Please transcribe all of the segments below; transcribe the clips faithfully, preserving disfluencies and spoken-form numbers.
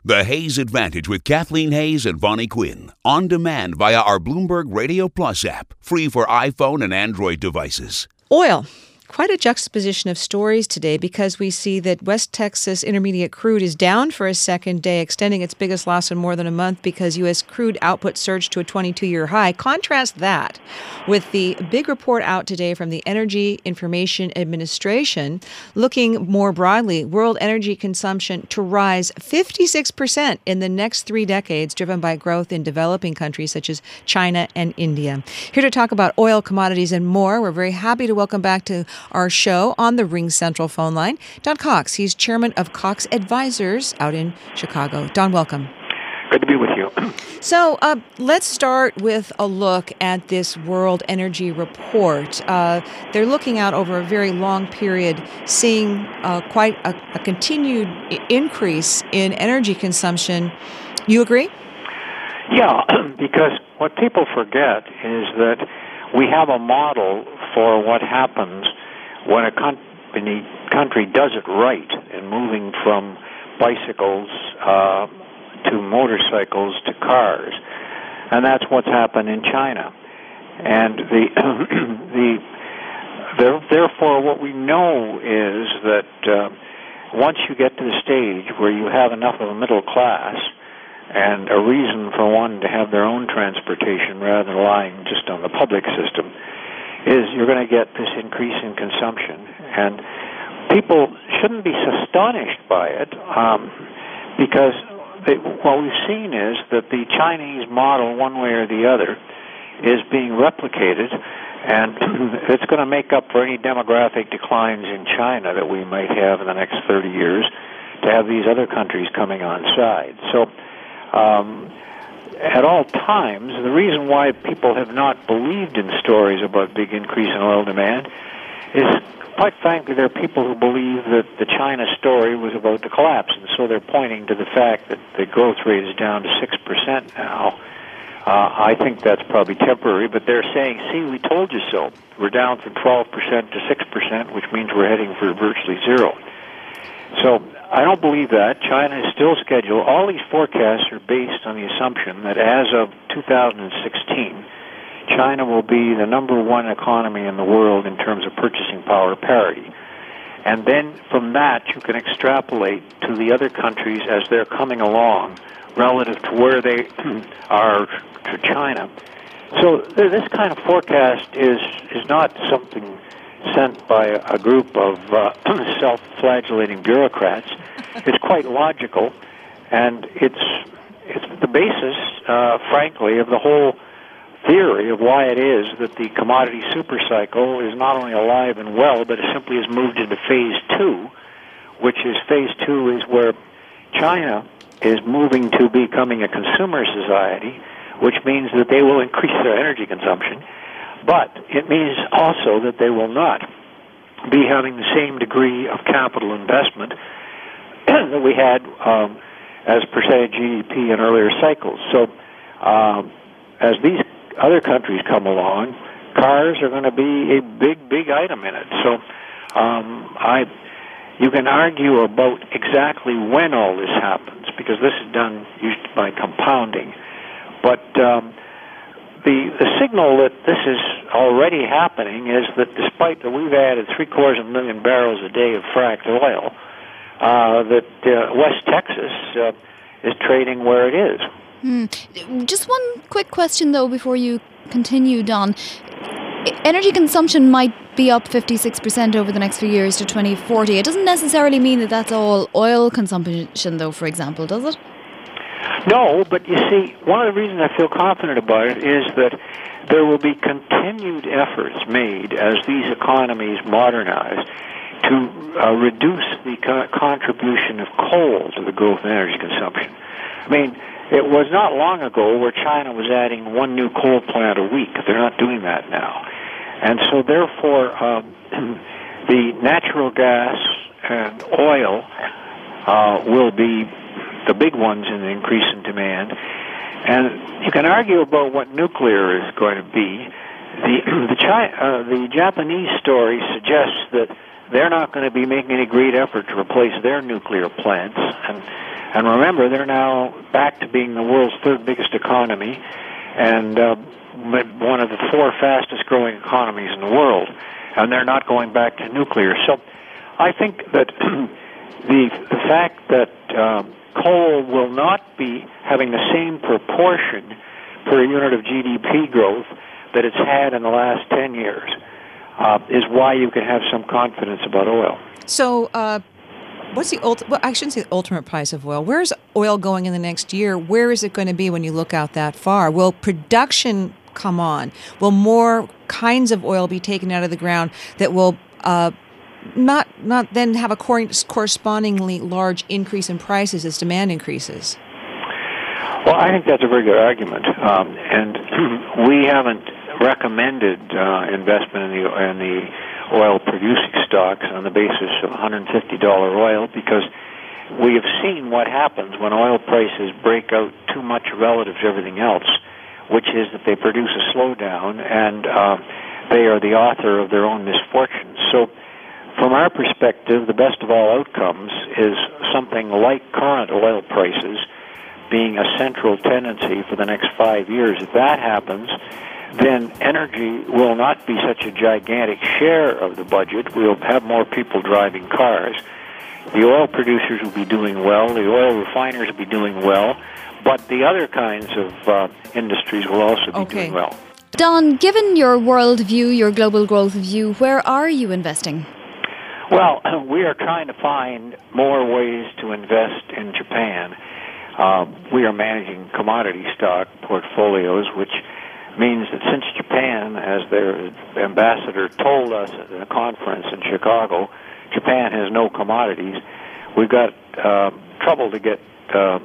The Hayes Advantage with Kathleen Hayes and Vonnie Quinn. On demand via our Bloomberg Radio Plus app. Free for iPhone and Android devices. Oil. Quite a juxtaposition of stories today because we see that West Texas Intermediate crude is down for a second day, extending its biggest loss in more than a month because U S crude output surged to a twenty-two-year high. Contrast that with the big report out today from the Energy Information Administration looking more broadly, world energy consumption to rise fifty-six percent in the next three decades, driven by growth in developing countries such as China and India. Here to talk about oil, commodities, and more, we're very happy to welcome back to our show on the Ring Central phone line, Don Cox. He's chairman of Cox Advisors out in Chicago. Don, welcome. Good to be with you. So uh, let's start with a look at this World Energy Report. Uh, they're looking out over a very long period, seeing uh, quite a, a continued increase in energy consumption. You agree? Yeah, because what people forget is that we have a model for what happens when a company, country does it right in moving from bicycles uh, to motorcycles to cars, and that's what's happened in China. And the the, the therefore, what we know is that uh, once you get to the stage where you have enough of a middle class and a reason for one to have their own transportation rather than relying just on the public system, is you're going to get this increase in consumption. And people shouldn't be astonished by it um, because they, what we've seen is that the Chinese model, one way or the other, is being replicated, and it's going to make up for any demographic declines in China that we might have in the next thirty years to have these other countries coming on side. So um, at all times, the reason why people have not believed in stories about big increase in oil demand is, quite frankly, there are people who believe that the China story was about to collapse, and so they're pointing to the fact that the growth rate is down to six percent now. Uh, I think that's probably temporary, but they're saying, see, we told you so. We're down from twelve percent to six percent, which means we're heading for virtually zero. So I don't believe that. China is still scheduled. All these forecasts are based on the assumption that as of two thousand sixteen, China will be the number one economy in the world in terms of purchasing power parity. And then from that, you can extrapolate to the other countries as they're coming along relative to where they are to China. So this kind of forecast is, is not something sent by a group of uh, self-flagellating bureaucrats. It's quite logical, and it's it's the basis, uh, frankly, of the whole theory of why it is that the commodity supercycle is not only alive and well, but it simply has moved into phase two, which is phase two is where China is moving to becoming a consumer society, which means that they will increase their energy consumption. But it means also that they will not be having the same degree of capital investment that we had um, as percentage G D P in earlier cycles. So um, as these other countries come along, cars are going to be a big, big item in it. So um, I, you can argue about exactly when all this happens, because this is done usually by compounding. But um, The, the signal that this is already happening is that despite that we've added three-quarters of a million barrels a day of fracked oil, uh, that uh, West Texas uh, is trading where it is. Mm. Just one quick question, though, before you continue, Don. Energy consumption might be up fifty-six percent over the next few years to twenty forty. It doesn't necessarily mean that that's all oil consumption, though, for example, does it? No, but you see, one of the reasons I feel confident about it is that there will be continued efforts made as these economies modernize to uh, reduce the co- contribution of coal to the growth in energy consumption. I mean, it was not long ago where China was adding one new coal plant a week. They're not doing that now. And so therefore, um, the natural gas and oil uh, will be the big ones in the increase in demand. And you can argue about what nuclear is going to be. The the, China, uh, the Japanese story suggests that they're not going to be making any great effort to replace their nuclear plants. And And remember, they're now back to being the world's third biggest economy and uh, one of the four fastest growing economies in the world. And they're not going back to nuclear. So I think that the, the fact that um, coal will not be having the same proportion per unit of G D P growth that it's had in the last ten years uh, is why you can have some confidence about oil. So uh, what's the ult- well, I shouldn't say the ultimate price of oil. Where's oil going in the next year? Where is it going to be when you look out that far? Will production come on? Will more kinds of oil be taken out of the ground that will uh, not not then have a cor- correspondingly large increase in prices as demand increases? Well, I think that's a very good argument, um, and we haven't recommended uh, investment in the in the oil-producing stocks on the basis of one hundred fifty dollars oil because we have seen what happens when oil prices break out too much relative to everything else, which is that they produce a slowdown and uh, they are the author of their own misfortunes. So, from our perspective, the best of all outcomes is something like current oil prices being a central tendency for the next five years. If that happens, then energy will not be such a gigantic share of the budget. We'll have more people driving cars. The oil producers will be doing well. The oil refiners will be doing well. But the other kinds of uh, industries will also be okay. doing well. Don, given your world view, your global growth view, where are you investing? Well, we are trying to find more ways to invest in Japan. Uh, we are managing commodity stock portfolios, which means that since Japan, as their ambassador told us at a conference in Chicago, Japan has no commodities, we've got uh, trouble to get uh,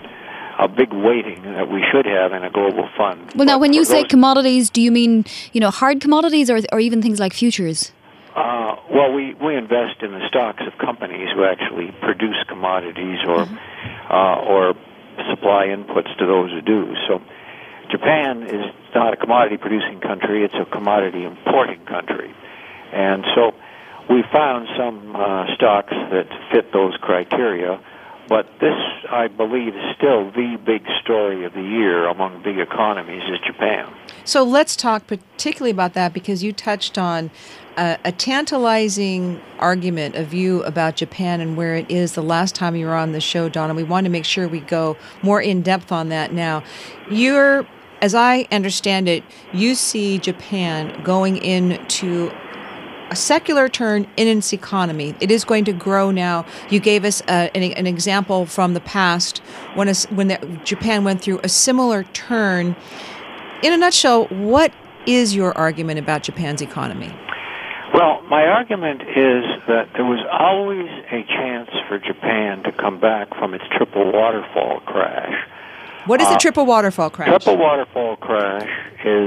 a big weighting that we should have in a global fund. Well, now, but when you say those, commodities, do you mean, you know, hard commodities or or even things like futures? Uh, well, we, we invest in the stocks of companies who actually produce commodities or mm-hmm. uh, or supply inputs to those who do. So Japan is not a commodity-producing country, it's a commodity-importing country. And so we found some uh, stocks that fit those criteria, but this, I believe, is still the big story of the year among big economies is Japan. So let's talk particularly about that because you touched on uh, a tantalizing argument, a view about Japan and where it is the last time you were on the show, Don, and we want to make sure we go more in depth on that now. You're, as I understand it, you see Japan going into a secular turn in its economy. It is going to grow now. You gave us uh, an, an example from the past when a, when the, Japan went through a similar turn. In a nutshell, what is your argument about Japan's economy? Well, my argument is that there was always a chance for Japan to come back from its triple waterfall crash. What is uh, the triple waterfall crash? Triple waterfall crash is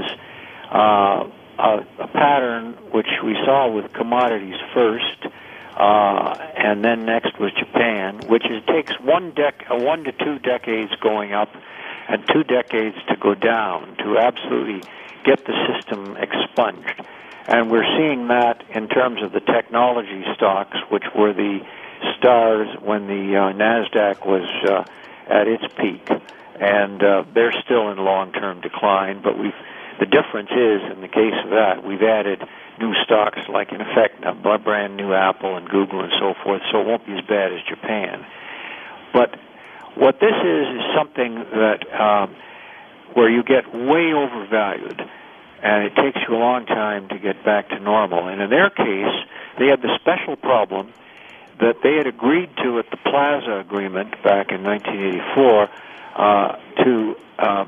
uh, a, a pattern which we saw with commodities first, uh, and then next was Japan, which is, takes one dec- uh, one to two decades going up and two decades to go down to absolutely get the system expunged. And we're seeing that in terms of the technology stocks, which were the stars when the uh, NASDAQ was uh, at its peak. And uh, they're still in long-term decline, but we've the difference is, in the case of that, we've added new stocks like, in effect, a brand new Apple and Google and so forth, so it won't be as bad as Japan. But what this is is something that um, where you get way overvalued, and it takes you a long time to get back to normal. And in their case, they had the special problem that they had agreed to at the Plaza Agreement back in nineteen eighty-four uh, to uh,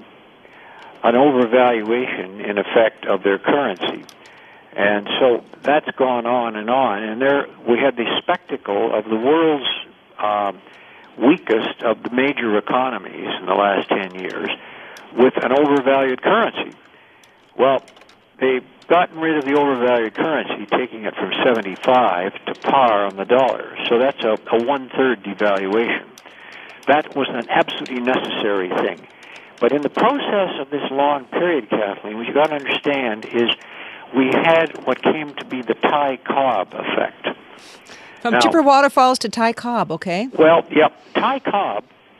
an overvaluation, in effect, of their currency. And so that's gone on and on. And there we had the spectacle of the world's uh, weakest of the major economies in the last ten years with an overvalued currency. Well, they've gotten rid of the overvalued currency, taking it from seventy-five to par on the dollar. So that's a, a one-third devaluation. That was an absolutely necessary thing. But in the process of this long period, Kathleen, what you've got to understand is we had what came to be the Ty Cobb effect. From now, Chipper Waterfalls to Ty Cobb, okay? Well, yep. Ty Cobb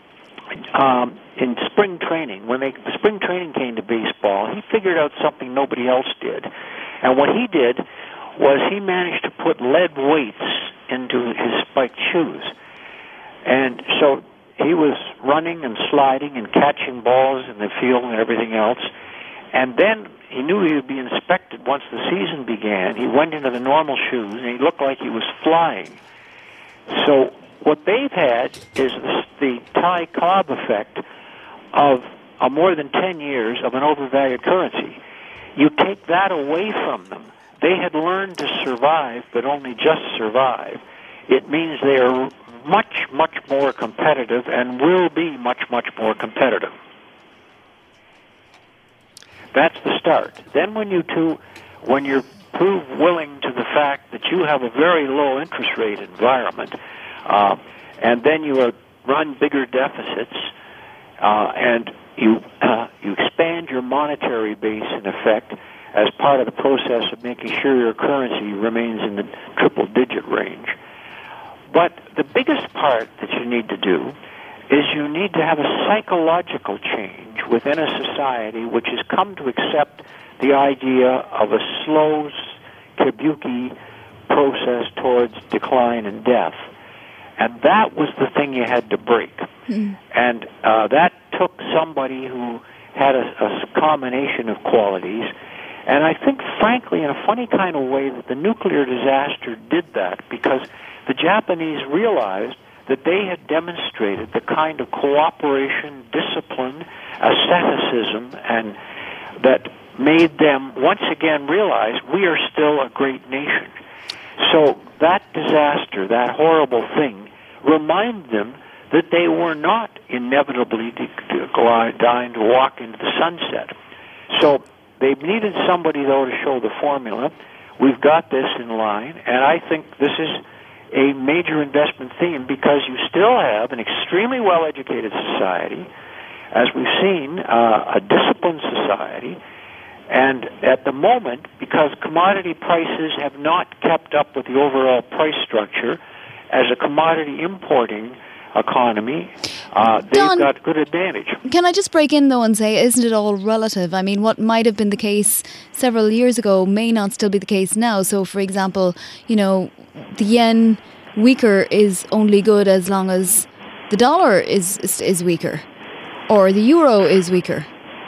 um, in spring training, when they spring training came to baseball, he figured out something nobody else did. And what he did was he managed to put lead weights into his spiked shoes. And so he was running and sliding and catching balls in the field and everything else. And then he knew he would be inspected once the season began. He went into the normal shoes, and he looked like he was flying. So what they've had is the, the Ty Cobb effect of uh, more than ten years of an overvalued currency. You take that away from them. They had learned to survive, but only just survive. It means they are much, much more competitive and will be much, much more competitive. That's the start. Then when you two, when you're prove willing to the fact that you have a very low interest rate environment, uh, and then you uh, run bigger deficits, uh, and you uh, you expand your monetary base in effect as part of the process of making sure your currency remains in the triple-digit range. But the biggest part that you need to do is you need to have a psychological change within a society which has come to accept the idea of a slow kabuki process towards decline and death. And that was the thing you had to break. Mm. And uh, that took somebody who had a, a combination of qualities. And I think, frankly, in a funny kind of way, that the nuclear disaster did that, because the Japanese realized that they had demonstrated the kind of cooperation, discipline, asceticism, and that made them once again realize we are still a great nation. So that disaster, that horrible thing, reminded them that they were not inevitably to, to go out, dying to walk into the sunset. So they needed somebody, though, to show the formula. We've got this in line, and I think this is a major investment theme, because you still have an extremely well-educated society, as we've seen, uh, a disciplined society, and at the moment, because commodity prices have not kept up with the overall price structure, as a commodity importing economy, uh, they've Don, got good advantage. Can I just break in, though, and say, isn't it all relative? I mean, what might have been the case several years ago may not still be the case now. So, for example, you know, the yen weaker is only good as long as the dollar is is, is weaker, or the euro is weaker.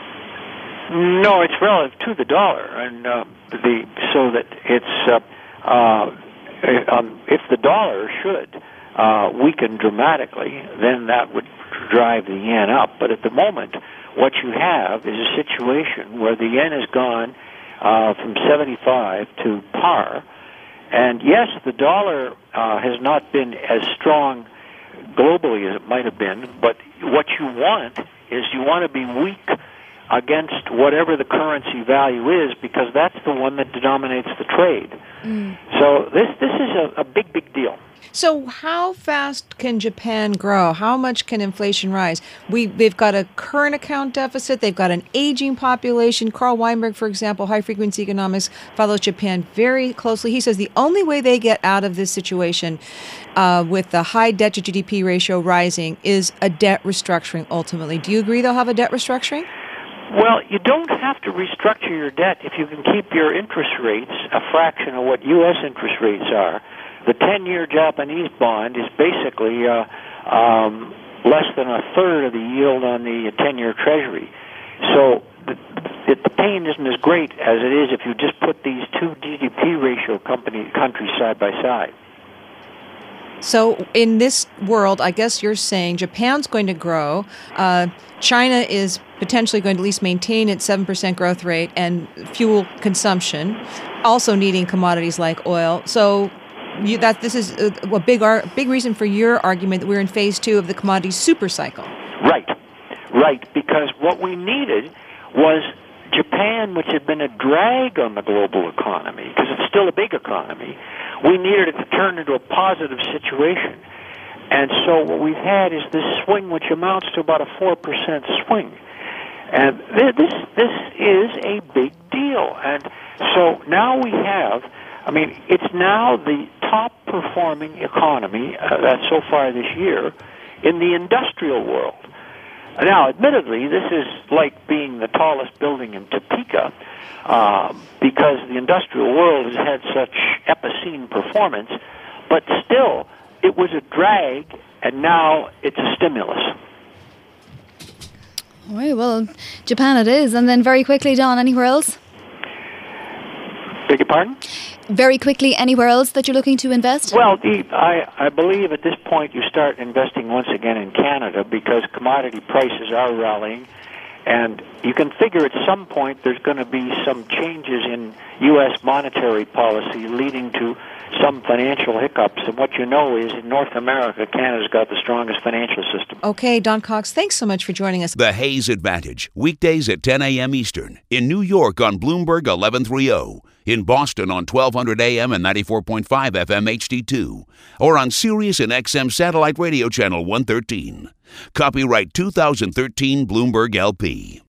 No, it's relative to the dollar, and uh, the so that it's uh, uh, um, if the dollar should uh, weaken dramatically, then that would drive the yen up. But at the moment, what you have is a situation where the yen has gone uh, from seventy-five to par. And yes, the dollar uh, has not been as strong globally as it might have been, but what you want is you want to be weak against whatever the currency value is, because that's the one that denominates the trade. Mm. So this this is a, a big, big deal. So how fast can Japan grow? How much can inflation rise? We, they've got a current account deficit. They've got an aging population. Carl Weinberg, for example, High Frequency Economics, follows Japan very closely. He says the only way they get out of this situation uh, with the high debt to G D P ratio rising is a debt restructuring ultimately. Do you agree they'll have a debt restructuring? Well, you don't have to restructure your debt if you can keep your interest rates a fraction of what U S interest rates are. The ten-year Japanese bond is basically uh, um, less than a third of the yield on the ten-year Treasury. So the, the pain isn't as great as it is if you just put these two G D P ratio company, countries side by side. So in this world, I guess you're saying Japan's going to grow. Uh, China is potentially going to at least maintain its seven percent growth rate and fuel consumption, also needing commodities like oil. So you, that this is a, a big ar- big reason for your argument that we're in phase two of the commodity super cycle. Right, right, because what we needed was Japan, which had been a drag on the global economy, because it's still a big economy, we needed it to turn into a positive situation. And so what we've had is this swing, which amounts to about a four percent swing. And th- this this is a big deal. And so now we have, I mean, it's now the top-performing economy, uh, that's so far this year, in the industrial world. Now, admittedly, this is like being the tallest building in Topeka, uh, because the industrial world has had such epicene performance, but still, it was a drag, and now it's a stimulus. All right, well, Japan it is. And then very quickly, Don, anywhere else? Beg your pardon? Very quickly, anywhere else that you're looking to invest? Well, the, I, I believe at this point you start investing once again in Canada because commodity prices are rallying, and you can figure at some point there's going to be some changes in U S monetary policy leading to some financial hiccups. And what you know is in North America, Canada's got the strongest financial system. Okay, Don Cox, thanks so much for joining us. The Hayes Advantage, weekdays at ten a.m. Eastern. In New York on Bloomberg eleven thirty. In Boston on twelve hundred A M and ninety-four point five F M H D two. Or on Sirius and X M Satellite Radio Channel one thirteen. Copyright two thousand thirteen Bloomberg L P.